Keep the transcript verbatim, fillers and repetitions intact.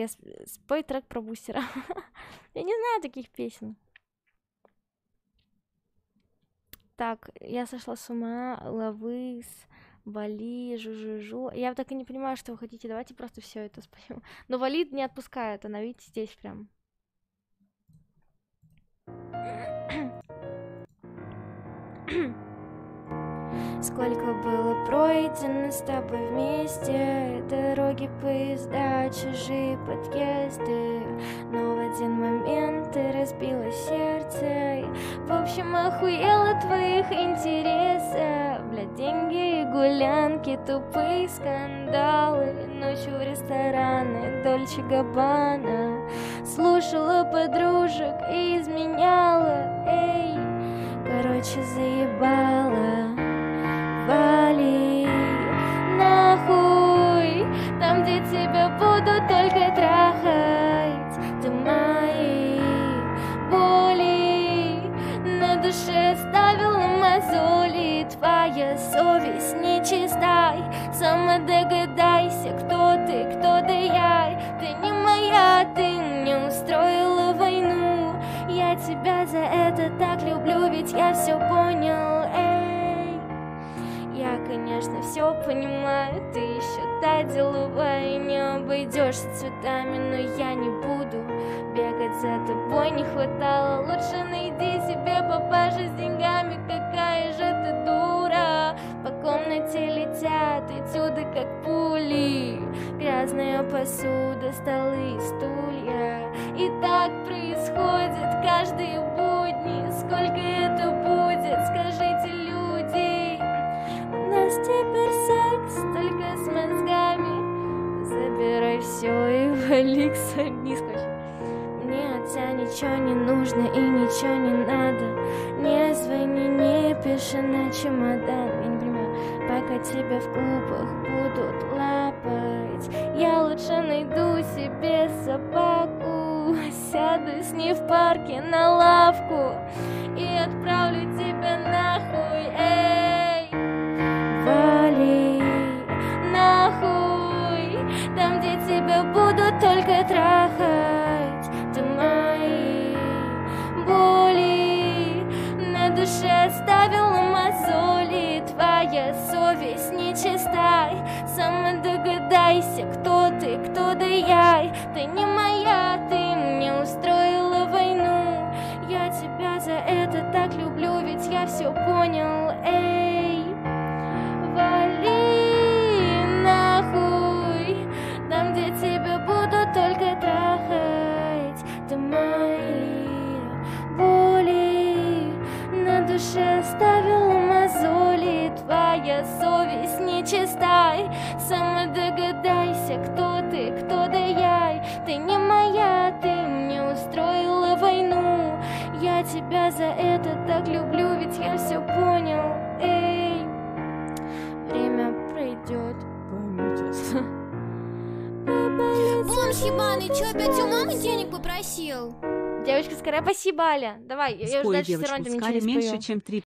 Спой трек про бустера. Я не знаю таких песен. Так, я сошла с ума, Лавыс, Вали, жу-жу-жу. Я так и не понимаю, что вы хотите. Давайте просто все это споем. Но Валид не отпускает, она, видите, здесь прям. Сколько было пройдено с тобой вместе, дороги, поезда, чужие подъезды. Но в один момент ты разбила сердце. В общем, охуела твоих интересов. Бля, деньги и гулянки, тупые скандалы. Ночью в рестораны, Дольче Габбана. Слушала подружек и изменяла. Эй, короче, заебала. Вали нахуй, там, где тебя буду только трахать. Ты мои боли на душе оставила мозоли. Твоя совесть нечиста. Сама догадайся, кто ты, кто да я. Ты не моя, ты мне устроила войну. Я тебя за это так люблю, ведь я все понял. Эй, я, конечно, все понимаю, ты еще та деловая, не обойдешься цветами, но я не буду бегать за тобой, не хватало. Лучше найди себе папаша с деньгами, какая же ты дура. По комнате летят этюды, как пули, грязная посуда, столы и стулья. И так происходит каждые будни. Сколько это будет, скажите, люди? У нас теперь секс только с мозгами. Забирай все и вали к низко. Мне от тебя ничего не нужно и ничего не надо. Не звони, не пиши на чемодан. Я не понимаю, пока тебя в клубах будут лапать, я лучше найду себе собаку, сяду с ней в парке на лавку и отправлю тебя нахуй. Эй, вали нахуй, там, где тебя будут только трахать. Ты мои боли на душе оставила мозоли. Твоя совесть нечиста. Сама догадайся, кто ты, кто да я. Ты не моя, ты мне устроила войну. Я тебя за это так люблю, ведь я все понял. Эй, вали нахуй, там, где тебя будут только трахать. Ты мои боли на душе оставила мозоли. Твоя совесть нечиста. Сама догадайся, кто ты, кто да я. Ты не моя, ты мне устроила войну. Я тебя за это так люблю, ведь я все понял. Эй, время пройдет, пометится. Бомж ебаный, чё опять у мамы денег попросил? Девочка, скорее, спасибо, Аля. Давай, я, я уже Спой, дальше все девочку, равно ничего Скаля не меньше, спою. чем три